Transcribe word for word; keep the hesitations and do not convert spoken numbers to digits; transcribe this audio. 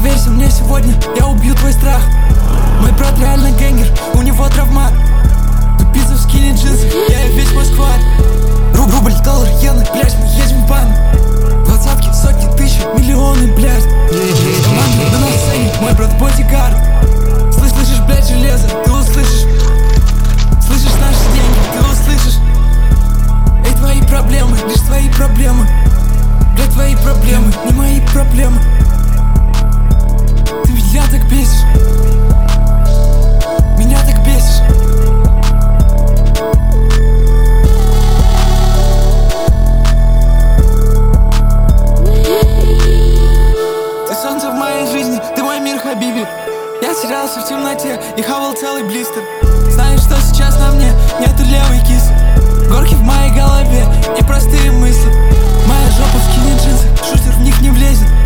Доверься мне сегодня, я убью твой страх. Мой брат реально гэнгер, у него травма. Тупица в скине джинсах, я и весь мой сквад. Руб, рубль, доллар, иены, блядь, мы едем в бан. Двадцатки, сотни, тысячи, миллионы, блядь. Команда на нас сцене, мой брат бодигард. Слышь, слышишь, блядь, железо, ты услышишь. Слышишь наши деньги, ты услышишь. Эй, твои проблемы, лишь твои проблемы. Блядь, твои проблемы, не мои проблемы. Ты меня так бесишь. Меня так бесишь. Ты солнце в моей жизни, ты мой мир, Хабиби. Я терялся в темноте и хавал целый блистер. Знаешь, что сейчас на мне? Нету левой кисы. Горки в моей голове, непростые мысли. Моя жопа в скине джинсах, шутер в них не влезет.